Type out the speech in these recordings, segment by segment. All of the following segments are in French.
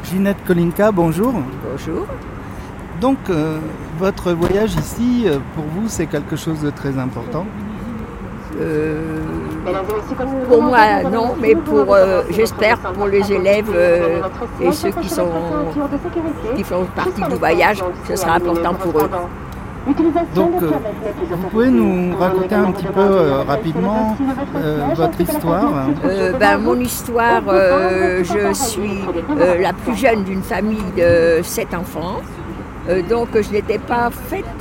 Ginette Kolinka, bonjour. Bonjour. Donc, votre voyage ici, pour vous, c'est quelque chose de très important? Pour moi, non, mais j'espère pour les élèves et ceux qui font partie du voyage, ce sera important pour eux. Donc, vous pouvez nous raconter un petit peu rapidement votre histoire? Mon histoire, je suis la plus jeune d'une famille de 7 enfants. Donc je n'étais pas faite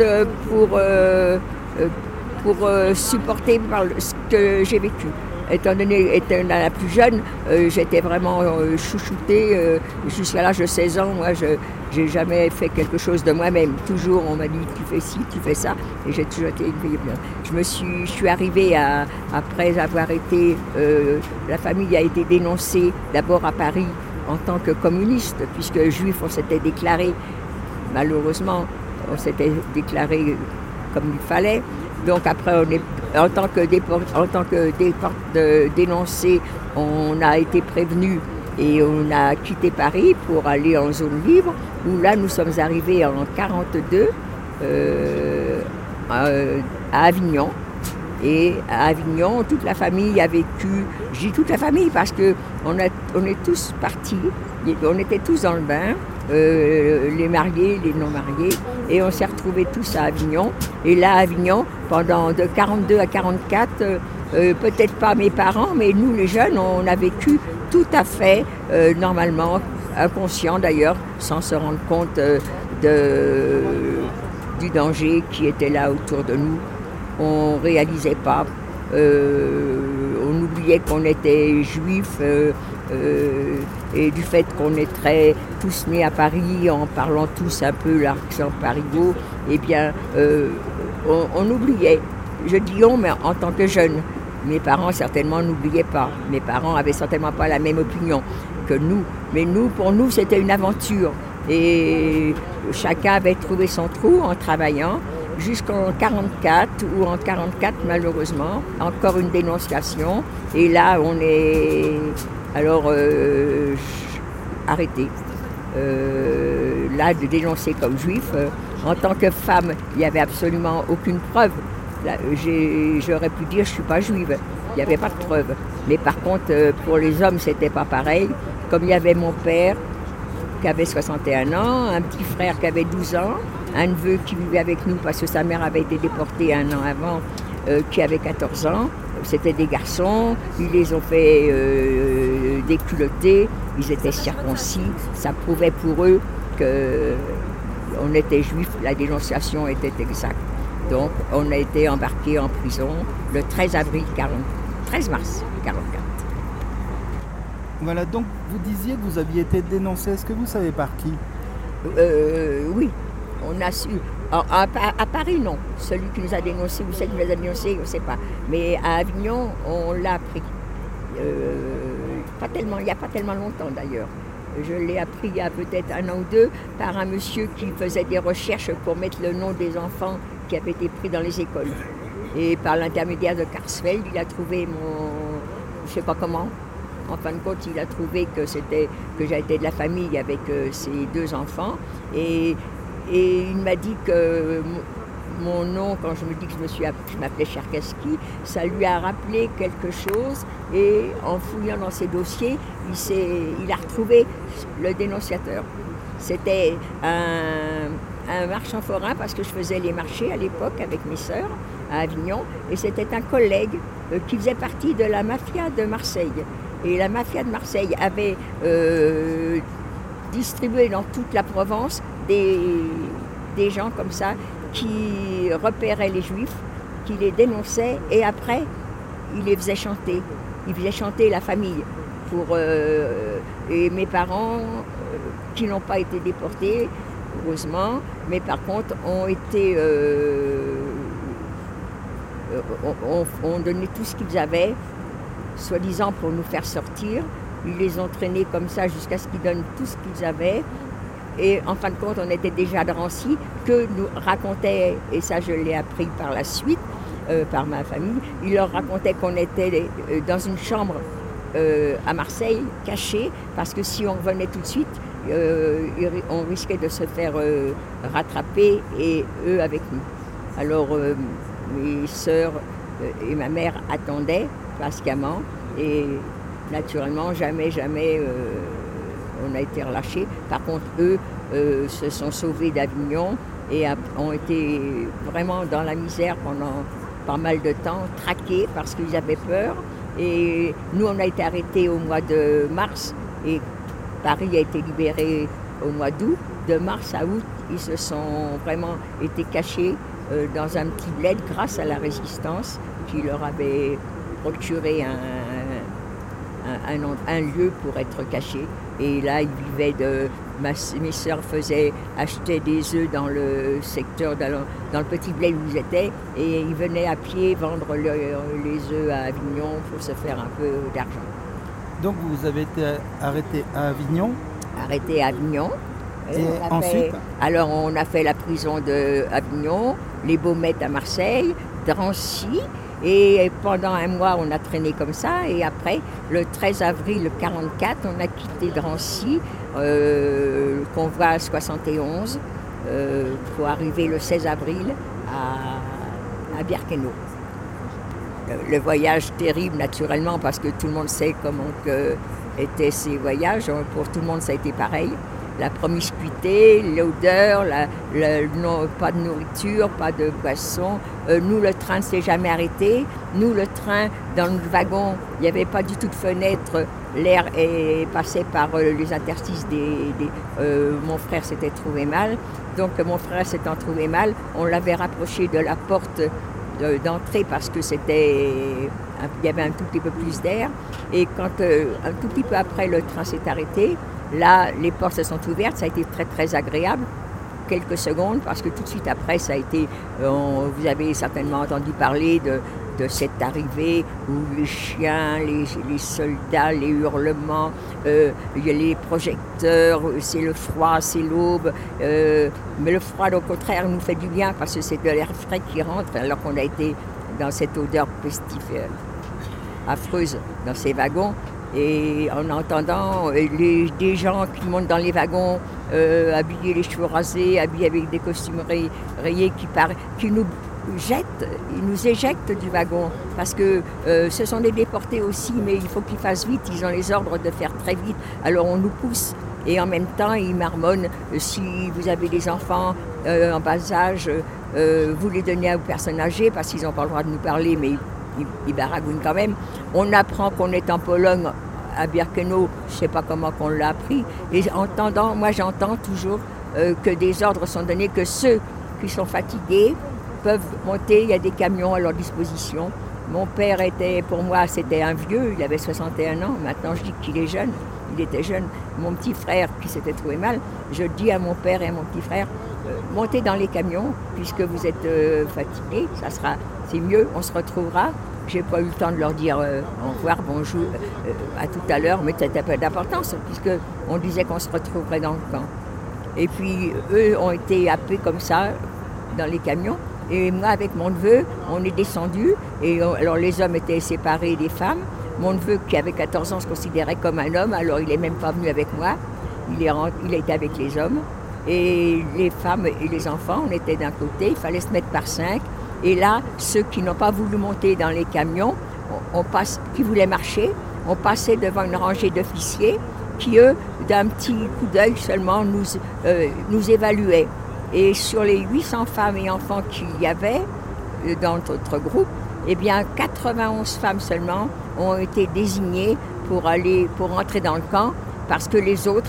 pour supporter ce que j'ai vécu. Étant donné étant la plus jeune, j'étais vraiment chouchoutée. Jusqu'à l'âge de 16 ans, moi, je n'ai jamais fait quelque chose de moi-même. Toujours, on m'a dit, tu fais ci, tu fais ça. Et j'ai toujours été une fille bien. Je suis arrivée après avoir été... la famille a été dénoncée d'abord à Paris en tant que communiste, puisque juif, on s'était déclaré, malheureusement, on s'était déclaré comme il fallait. Donc après, en tant que dénoncé, on a été prévenu et on a quitté Paris pour aller en zone libre, où là, nous sommes arrivés en 1942 à Avignon. Et à Avignon, toute la famille a vécu, je dis toute la famille parce qu'on est tous partis, on était tous dans le bain, les mariés, les non-mariés, et on s'est retrouvés tous à Avignon. Et là, à Avignon, pendant de 42 à 44, peut-être pas mes parents, mais nous les jeunes, on a vécu tout à fait normalement, inconscient d'ailleurs, sans se rendre compte du danger qui était là autour de nous. On ne réalisait pas, on oubliait qu'on était juifs et du fait qu'on est tous nés à Paris en parlant tous un peu l'accent parigot, eh bien on oubliait. Je dis on, mais en tant que jeune. Mes parents certainement n'oubliaient pas. Mes parents avaient certainement pas la même opinion que nous. Mais pour nous, c'était une aventure. Et chacun avait trouvé son trou en travaillant. Jusqu'en 1944, ou en 1944 malheureusement, encore une dénonciation. Et là, on est alors arrêté. Là, de dénoncer comme juif, en tant que femme, il n'y avait absolument aucune preuve. Là, j'aurais pu dire je ne suis pas juive. Il n'y avait pas de preuve. Mais par contre, pour les hommes, c'était pas pareil. Comme il y avait mon père qui avait 61 ans, un petit frère qui avait 12 ans, un neveu qui vivait avec nous parce que sa mère avait été déportée un an avant, qui avait 14 ans. C'était des garçons, ils les ont fait déculotter, ils étaient circoncis. Ça prouvait pour eux qu'on était juifs, la dénonciation était exacte. Donc on a été embarqués en prison le 13 mars 1944. Voilà, donc vous disiez que vous aviez été dénoncé. Est-ce que vous savez par qui? Oui. On a su. À Paris, non. Celui qui nous a dénoncés, ou celle qui nous a dénoncés, on ne sait pas. Mais à Avignon, on l'a appris. Il n'y a pas tellement longtemps d'ailleurs. Je l'ai appris il y a peut-être un an ou deux par un monsieur qui faisait des recherches pour mettre le nom des enfants qui avaient été pris dans les écoles. Et par l'intermédiaire de Karsfeld, il a trouvé je ne sais pas comment. En fin de compte, il a trouvé que j'étais de la famille avec ses 2 enfants. Et il m'a dit que mon nom, quand je me dis que je m'appelais Cherkassky, ça lui a rappelé quelque chose. Et en fouillant dans ses dossiers, il a retrouvé le dénonciateur. C'était un marchand forain, parce que je faisais les marchés à l'époque avec mes sœurs à Avignon. Et c'était un collègue qui faisait partie de la mafia de Marseille. Et la mafia de Marseille avait distribué dans toute la Provence des gens comme ça qui repéraient les juifs, qui les dénonçaient et après, ils les faisaient chanter. Ils faisaient chanter la famille. Et mes parents, qui n'ont pas été déportés, heureusement, mais par contre ont donné tout ce qu'ils avaient, soi-disant pour nous faire sortir. Ils les ont traînés comme ça jusqu'à ce qu'ils donnent tout ce qu'ils avaient. Et en fin de compte, on était déjà de Drancy, que nous racontait, et ça je l'ai appris par la suite, par ma famille, il leur racontait qu'on était dans une chambre à Marseille, cachée, parce que si on revenait tout de suite, on risquait de se faire rattraper et eux avec nous. Alors mes sœurs et ma mère attendaient patiemment et naturellement jamais on a été relâchés. Par contre eux se sont sauvés d'Avignon et ont été vraiment dans la misère pendant pas mal de temps, traqués parce qu'ils avaient peur. Et nous, on a été arrêtés au mois de mars et Paris a été libéré au mois d'août. De mars à août, ils se sont vraiment été cachés dans un petit bled grâce à la résistance qui leur avait procuré un lieu pour être cachés. Et là, ils vivaient mes sœurs achetaient des œufs dans le secteur, dans le petit bled où ils étaient, et ils venaient à pied vendre les œufs à Avignon pour se faire un peu d'argent. Donc vous avez été arrêté à Avignon? Arrêté à Avignon. Et ensuite? Alors on a fait la prison d'Avignon, les Baumettes à Marseille, Drancy. Et pendant un mois, on a traîné comme ça. Et après, le 13 avril 1944, on a quitté Drancy, convoi 71, pour arriver le 16 avril à Birkenau. Le voyage terrible, naturellement, parce que tout le monde sait comment étaient ces voyages. Pour tout le monde, ça a été pareil. La promiscuité, l'odeur, pas de nourriture, pas de boisson. Nous, le train ne s'est jamais arrêté. Nous, le train, dans le wagon, il n'y avait pas du tout de fenêtre. L'air est passé par les interstices mon frère s'était trouvé mal. Donc, mon frère s'étant trouvé mal, on l'avait rapproché de la porte d'entrée parce que il y avait un tout petit peu plus d'air. Et quand, un tout petit peu après, le train s'est arrêté, là, les portes se sont ouvertes, ça a été très, très agréable, quelques secondes, parce que tout de suite après, ça a été, vous avez certainement entendu parler de cette arrivée où les chiens, les soldats, les hurlements, il y a les projecteurs, c'est le froid, c'est l'aube, mais le froid, au contraire, nous fait du bien, parce que c'est de l'air frais qui rentre, alors qu'on a été dans cette odeur pestifère affreuse dans ces wagons. Et en entendant des gens qui montent dans les wagons, habillés les cheveux rasés, habillés avec des costumes rayés, qui nous jettent, ils nous éjectent du wagon. Parce que ce sont des déportés aussi, mais il faut qu'ils fassent vite, ils ont les ordres de faire très vite. Alors on nous pousse. Et en même temps, ils marmonnent, si vous avez des enfants en bas âge, vous les donnez aux personnes âgées, parce qu'ils n'ont pas le droit de nous parler, mais ils baragouinent quand même. On apprend qu'on est en Pologne, à Birkenau, je ne sais pas comment qu'on l'a appris. Et moi j'entends toujours que des ordres sont donnés, que ceux qui sont fatigués peuvent monter, il y a des camions à leur disposition. Mon père pour moi, c'était un vieux, il avait 61 ans, maintenant je dis qu'il est jeune, il était jeune. Mon petit frère qui s'était trouvé mal, je dis à mon père et à mon petit frère, montez dans les camions, puisque vous êtes fatigués, c'est mieux, on se retrouvera. J'ai pas eu le temps de leur dire au revoir, bonjour, à tout à l'heure, mais c'était pas d'importance, puisqu'on disait qu'on se retrouverait dans le camp. Et puis, eux ont été happés comme ça, dans les camions. Et moi, avec mon neveu, on est descendus. Alors, les hommes étaient séparés des femmes. Mon neveu, qui avait 14 ans, se considérait comme un homme, alors il n'est même pas venu avec moi. Il a été avec les hommes. Et les femmes et les enfants, on était d'un côté, il fallait se mettre par 5. Et là, ceux qui n'ont pas voulu monter dans les camions, qui voulaient marcher, on passait devant une rangée d'officiers qui, eux, d'un petit coup d'œil seulement, nous évaluaient. Et sur les 800 femmes et enfants qu'il y avait dans notre groupe, eh bien, 91 femmes seulement ont été désignées pour entrer dans le camp, parce que les autres,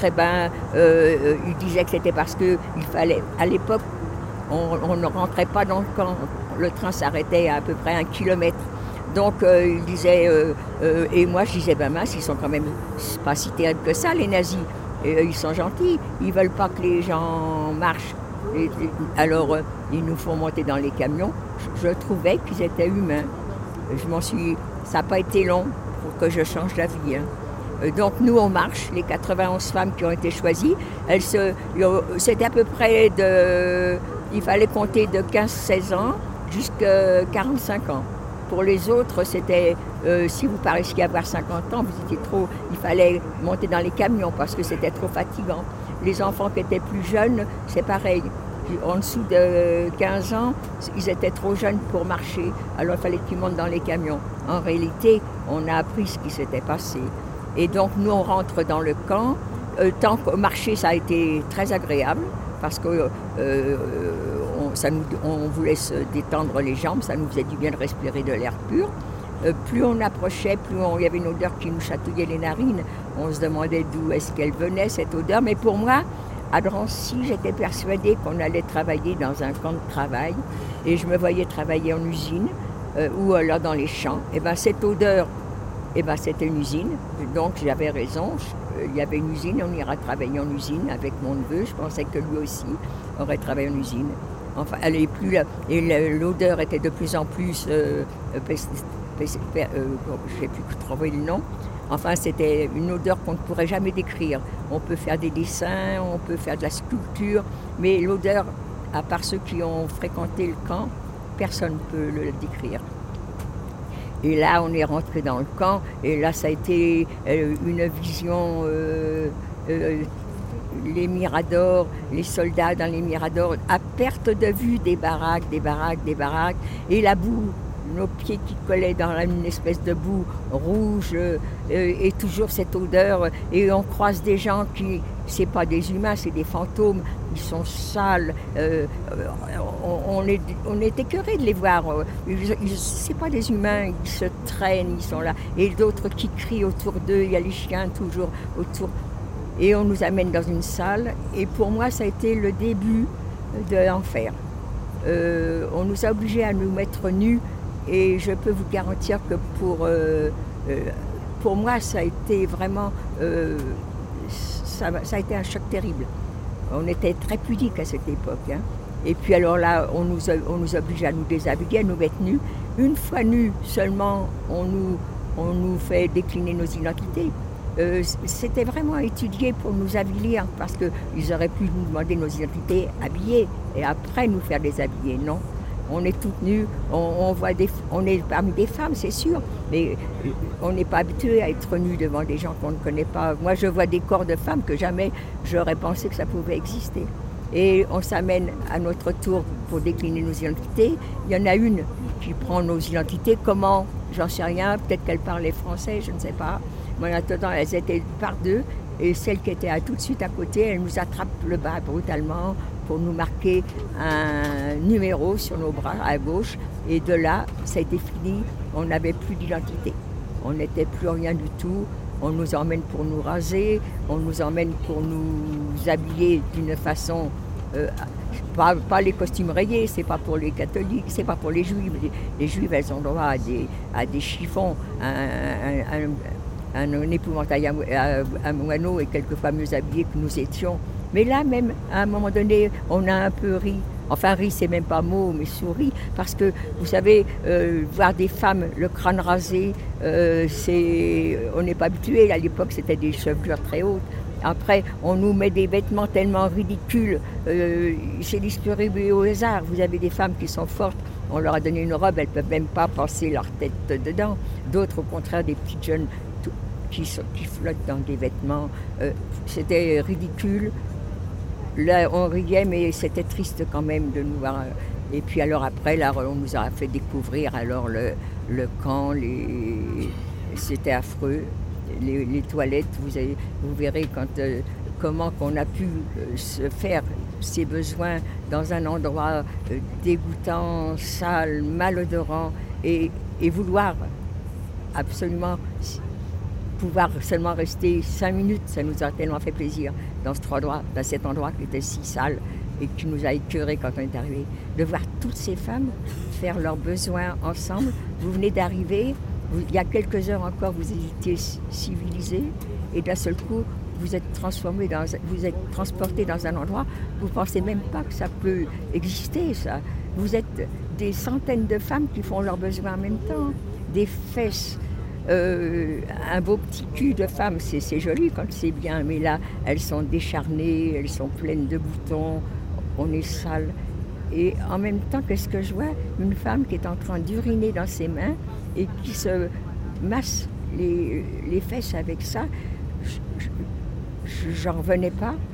ils disaient que c'était parce qu'il fallait, à l'époque, on ne rentrait pas dans le camp. Le train s'arrêtait à peu près 1 kilomètre. Donc, ils disaient, et moi je disais, mince, ils sont quand même pas si terribles que ça, les nazis. Ils sont gentils, ils veulent pas que les gens marchent. Alors, ils nous font monter dans les camions. Je trouvais qu'ils étaient humains. Ça n'a pas été long pour que je change d'avis. Donc nous, on marche, les 91 femmes qui ont été choisies. C'était à peu près il fallait compter de 15-16 ans jusqu'à 45 ans. Pour les autres, c'était, si vous paraissiez avoir 50 ans, il fallait monter dans les camions parce que c'était trop fatigant. les enfants qui étaient plus jeunes, c'est pareil. En dessous de 15 ans, ils étaient trop jeunes pour marcher, alors il fallait qu'ils montent dans les camions. En réalité, on a appris ce qui s'était passé. Et donc nous, on rentre dans le camp. Tant que marcher, ça a été très agréable, parce que on voulait se détendre les jambes, ça nous faisait du bien de respirer de l'air pur. Plus on approchait, il y avait une odeur qui nous chatouillait les narines. On se demandait d'où est-ce qu'elle venait, cette odeur. Mais pour moi, à Drancy, j'étais persuadée qu'on allait travailler dans un camp de travail. Et je me voyais travailler en usine ou alors dans les champs. Et bien cette odeur, c'était une usine. Donc j'avais raison. Il y avait une usine, on ira travailler en usine avec mon neveu. Je pensais que lui aussi aurait travaillé en usine. Enfin, elle n'est plus là. Et l'odeur était de plus en plus... je ne sais plus trouver le nom. Enfin, c'était une odeur qu'on ne pourrait jamais décrire. On peut faire des dessins, on peut faire de la sculpture, mais l'odeur, à part ceux qui ont fréquenté le camp, personne ne peut le décrire. Et là, on est rentré dans le camp, et là, ça a été une vision... les miradors, les soldats dans les miradors, à perte de vue des baraques, et la boue, nos pieds qui collaient dans une espèce de boue rouge, et toujours cette odeur, et on croise des gens qui, c'est pas des humains, c'est des fantômes, ils sont sales, on est écœurés de les voir, c'est pas des humains, ils se traînent, ils sont là, et d'autres qui crient autour d'eux, il y a les chiens toujours autour. Et on nous amène dans une salle, et pour moi, ça a été le début de l'enfer. On nous a obligés à nous mettre nus, et je peux vous garantir que pour moi, ça a été vraiment... ça a été un choc terrible. On était très pudiques à cette époque. Hein. Et puis alors là, on nous oblige à nous déshabiller, à nous mettre nus. Une fois nus seulement, on nous fait décliner nos identités. C'était vraiment étudié pour nous avilir, parce qu'ils auraient pu nous demander nos identités habillées et après nous faire déshabiller. Non, on est toutes nues, on est parmi des femmes, c'est sûr, mais on n'est pas habitué à être nus devant des gens qu'on ne connaît pas. Moi, je vois des corps de femmes que jamais j'aurais pensé que ça pouvait exister. Et on s'amène à notre tour pour décliner nos identités. Il y en a une qui prend nos identités. Comment? J'en sais rien. Peut-être qu'elle parlait français, je ne sais pas. Mais en attendant, elles étaient par deux. Et celle qui était tout de suite à côté, elle nous attrape le bas brutalement pour nous marquer un numéro sur nos bras à gauche. Et de là, ça a été fini. On n'avait plus d'identité. On n'était plus rien du tout. On nous emmène pour nous raser, on nous emmène pour nous habiller d'une façon... pas les costumes rayés, c'est pas pour les catholiques, c'est pas pour les juifs. Les juifs, elles ont droit à des chiffons, un épouvantail à moineaux et quelquefois mieux habillés que nous étions. Mais là même, à un moment donné, on a un peu ri. Enfin, ri, c'est même pas mot, mais souris, parce que, vous savez, voir des femmes le crâne rasé, on n'est pas habitué. À l'époque, c'était des chevelures très hautes. Après, on nous met des vêtements tellement ridicules, c'est distribué au hasard. Vous avez des femmes qui sont fortes, on leur a donné une robe, elles ne peuvent même pas passer leur tête dedans. D'autres, au contraire, des petites jeunes qui flottent dans des vêtements. C'était ridicule. Là, on riait, mais c'était triste quand même de nous voir. Et puis alors après, là, on nous a fait découvrir alors le camp, c'était affreux. Les toilettes, vous verrez comment qu'on a pu se faire ses besoins dans un endroit dégoûtant, sale, malodorant, et vouloir absolument pouvoir seulement rester 5 minutes, ça nous a tellement fait plaisir dans cet endroit qui était si sale et qui nous a écœurés quand on est arrivé. De voir toutes ces femmes faire leurs besoins ensemble. Vous venez d'arriver, il y a quelques heures encore, vous étiez civilisés, et d'un seul coup, vous êtes transportés dans un endroit, vous ne pensez même pas que ça peut exister, ça. Vous êtes des centaines de femmes qui font leurs besoins en même temps, des fesses, un beau petit cul de femme, c'est joli quand c'est bien, mais là, elles sont décharnées, elles sont pleines de boutons, on est sale. Et en même temps, qu'est-ce que je vois? Une femme qui est en train d'uriner dans ses mains et qui se masse les fesses avec ça. J'en revenais pas.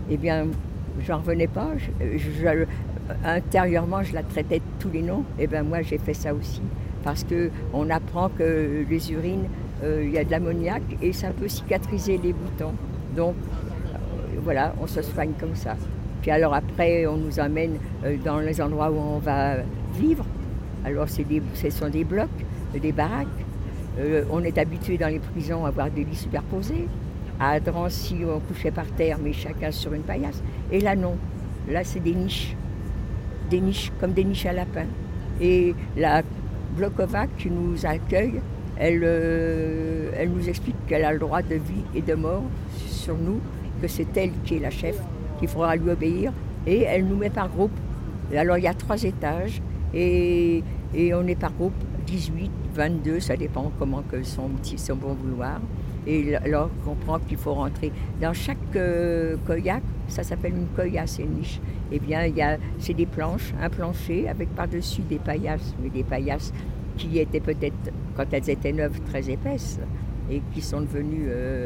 eh bien, j'en revenais pas. Intérieurement, je la traitais de tous les noms. Et bien moi, j'ai fait ça aussi. Parce qu'on apprend que les urines, il y a de l'ammoniac et ça peut cicatriser les boutons. Donc, voilà, on se soigne comme ça. Puis alors après, on nous emmène dans les endroits où on va vivre. Alors ce sont des blocs, des baraques. On est habitué dans les prisons à avoir des lits superposés. À Drancy, on couchait par terre, mais chacun sur une paillasse. Et là, non. Là, c'est des niches. Des niches, comme des niches à lapins. Et la Blokovac qui nous accueille, elle nous explique qu'elle a le droit de vie et de mort sur nous, que c'est elle qui est la chef, qu'il faudra lui obéir. Et elle nous met par groupe. Alors, il y a 3 étages. Et on est par groupe, 18, 22, ça dépend comment que son bon vouloir. Et alors on comprend qu'il faut rentrer. Dans chaque koyak, ça s'appelle une koya, c'est une niche. Eh bien, c'est des planches, un plancher avec par-dessus des paillasses, mais des paillasses qui étaient peut-être, quand elles étaient neuves, très épaisses et qui sont devenues...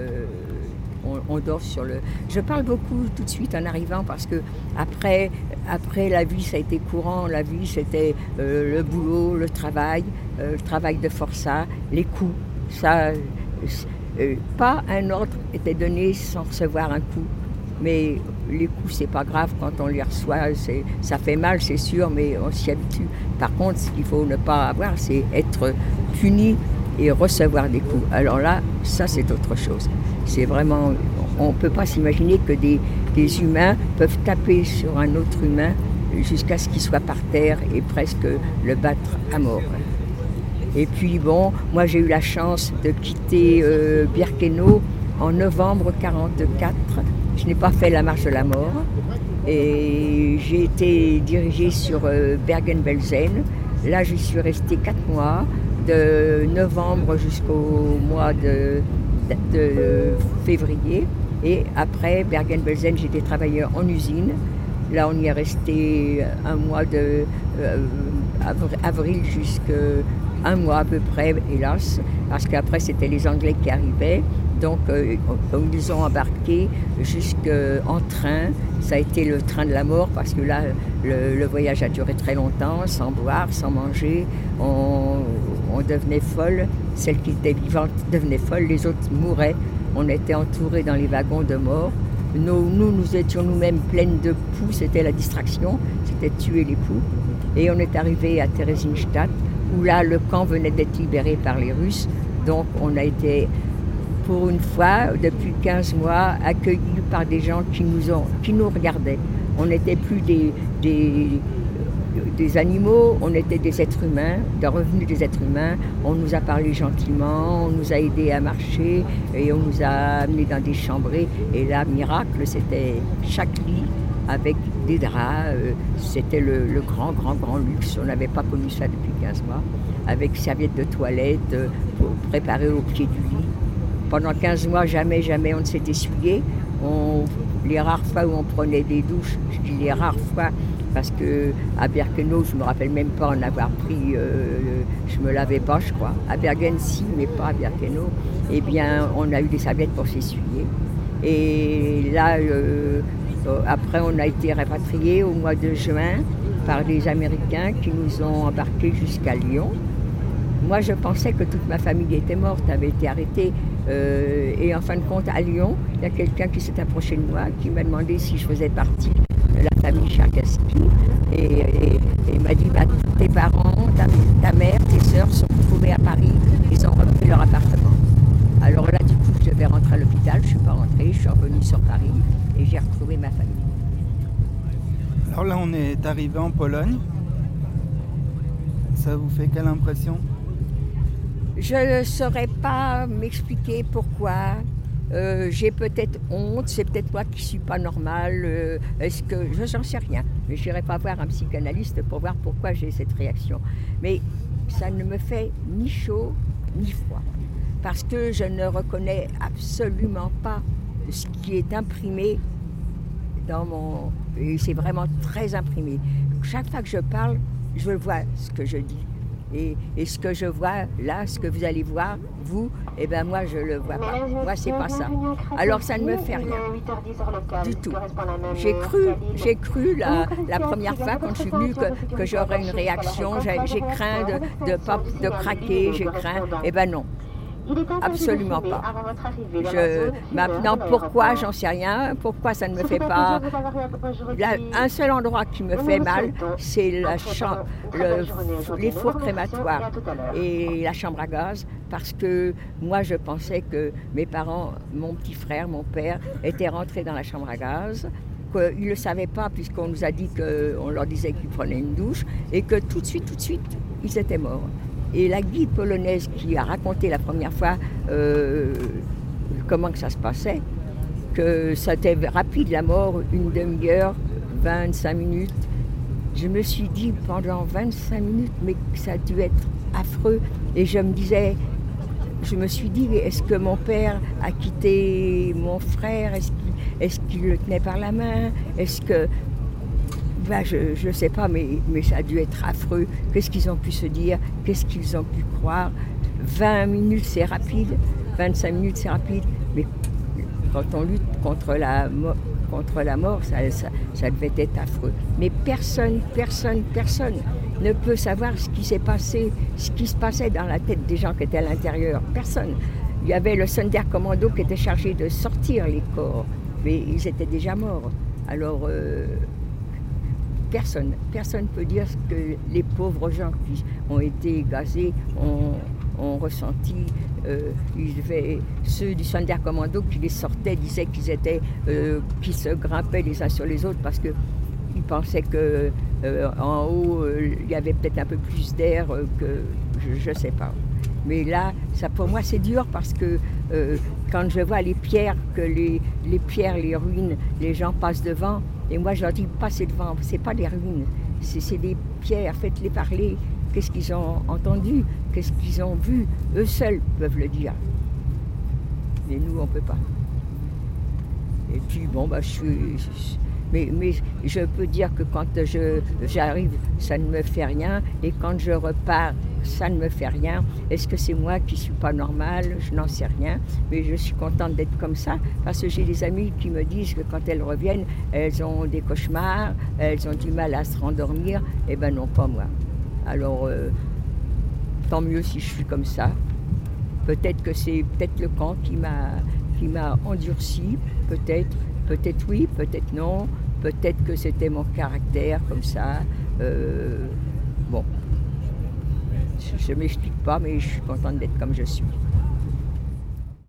on dort sur le... Je parle beaucoup tout de suite en arrivant parce que après la vie, ça a été courant. La vie, c'était le boulot, le travail de forçat, les coups. Ça, pas un ordre était donné sans recevoir un coup. Mais les coups, c'est pas grave quand on les reçoit. Ça fait mal, c'est sûr, mais on s'y habitue. Par contre, ce qu'il faut ne pas avoir, c'est être puni et recevoir des coups. Alors là, ça, c'est autre chose. C'est vraiment... On ne peut pas s'imaginer que des humains peuvent taper sur un autre humain jusqu'à ce qu'il soit par terre et presque le battre à mort. Et puis bon, moi j'ai eu la chance de quitter Birkenau en novembre 1944. Je n'ai pas fait la marche de la mort. Et j'ai été dirigée sur Bergen-Belsen. Là, j'y suis restée 4 mois, de novembre jusqu'au mois de février. Et après Bergen-Belsen, j'étais travailleur en usine. Là, on y est resté un mois de avril jusqu'à un mois à peu près, hélas, parce qu'après, c'était les Anglais qui arrivaient. Donc, ils nous ont embarqués jusqu'en train. Ça a été le train de la mort, parce que là, le voyage a duré très longtemps, sans boire, sans manger. On devenait folle. Celles qui étaient vivantes devenaient folles, les autres mouraient. On était entourés dans les wagons de mort. Nous étions nous-mêmes pleines de poux, c'était la distraction, c'était tuer les poux. Et on est arrivé à Theresienstadt, où là, le camp venait d'être libéré par les Russes. Donc, on a été, pour une fois, depuis 15 mois, accueillis par des gens qui nous regardaient. On n'était plus des animaux, on était des êtres humains, devenus des êtres humains. On nous a parlé gentiment, on nous a aidés à marcher et on nous a amenés dans des chambrées. Et là, miracle, c'était chaque lit avec des draps. C'était le grand luxe. On n'avait pas connu ça depuis 15 mois. Avec serviettes de toilette pour préparer au pied du lit. Pendant 15 mois, jamais on ne s'est essuyé. Les rares fois où on prenait des douches, je dis les rares fois, parce qu'à Birkenau, je ne me rappelle même pas en avoir pris, je ne me lavais pas, je crois. À Bergen, si, mais pas à Birkenau. Eh bien, on a eu des serviettes pour s'essuyer. Et là, après, on a été rapatriés au mois de juin par des Américains qui nous ont embarqués jusqu'à Lyon. Moi, je pensais que toute ma famille était morte, avait été arrêtée. Et en fin de compte, à Lyon, il y a quelqu'un qui s'est approché de moi, qui m'a demandé si je faisais partie de la famille Cherkassky. Et il m'a dit, tes parents, ta mère, tes sœurs sont retrouvés à Paris, ils ont repris leur appartement. Alors là, du coup, je devais rentrer à l'hôpital, je ne suis pas rentrée, je suis revenue sur Paris et j'ai retrouvé ma famille. Alors là, on est arrivé en Pologne. Ça vous fait quelle impression ? Je ne saurais pas m'expliquer pourquoi. J'ai peut-être honte, c'est peut-être moi qui ne suis pas normale. Est-ce que je n'en sais rien. Mais je n'irai pas voir un psychanalyste pour voir pourquoi j'ai cette réaction. Mais ça ne me fait ni chaud ni froid. Parce que je ne reconnais absolument pas ce qui est imprimé dans mon... Et c'est vraiment très imprimé. Chaque fois que je parle, je vois ce que je dis. Et ce que je vois là, ce que vous allez voir, vous, eh ben moi je le vois pas. Moi c'est pas ça. Alors ça ne me fait rien du tout. J'ai cru la première fois quand je suis venue que j'aurais une réaction. J'ai craint de craquer, j'ai craint. Eh ben non. Absolument pas. Maintenant, pourquoi, j'en sais rien. Pourquoi ça ne me fait pas... Un seul endroit qui me fait mal, c'est les fours crématoires et la chambre à gaz. Parce que moi, je pensais que mes parents, mon petit frère, mon père, étaient rentrés dans la chambre à gaz. Ils ne le savaient pas puisqu'on nous a dit qu'on leur disait qu'ils prenaient une douche et que tout de suite, ils étaient morts. Et la guide polonaise qui a raconté la première fois comment que ça se passait, que c'était rapide la mort, une demi-heure, 25 minutes. Je me suis dit pendant 25 minutes, mais ça a dû être affreux. Et je me suis dit, est-ce que mon père a quitté mon frère? Est-ce qu'il le tenait par la main? Est-ce que... Ben, je ne sais pas, mais ça a dû être affreux. Qu'est-ce qu'ils ont pu se dire? Qu'est-ce qu'ils ont pu croire? 20 minutes, c'est rapide. 25 minutes, c'est rapide. Mais quand on lutte contre la mort, ça devait être affreux. Mais personne ne peut savoir ce qui s'est passé, ce qui se passait dans la tête des gens qui étaient à l'intérieur. Personne. Il y avait le Sonderkommando qui était chargé de sortir les corps, mais ils étaient déjà morts. Alors... Personne ne peut dire ce que les pauvres gens qui ont été gazés ont ressenti. Ceux du Sonderkommando qui les sortaient disaient qu'ils se grimpaient les uns sur les autres parce qu'ils pensaient qu'en haut, il y avait peut-être un peu plus d'air que je ne sais pas. Mais là, ça pour moi c'est dur parce que quand je vois les pierres, les ruines, les gens passent devant, et moi je leur dis passez devant, c'est pas des ruines, c'est des pierres, faites-les parler, qu'est-ce qu'ils ont entendu, qu'est-ce qu'ils ont vu, eux seuls peuvent le dire. Mais nous on peut pas. Et puis bon mais je peux dire que quand j'arrive, ça ne me fait rien, et quand je repars, ça ne me fait rien. Est-ce que c'est moi qui ne suis pas normale? Je n'en sais rien, mais je suis contente d'être comme ça, parce que j'ai des amies qui me disent que quand elles reviennent, elles ont des cauchemars, elles ont du mal à se rendormir. Eh ben non, pas moi. Alors, tant mieux si je suis comme ça. Peut-être que c'est le camp qui m'a endurci, peut-être oui, peut-être non, peut-être que c'était mon caractère comme ça. Bon, je ne m'explique pas, mais je suis contente d'être comme je suis.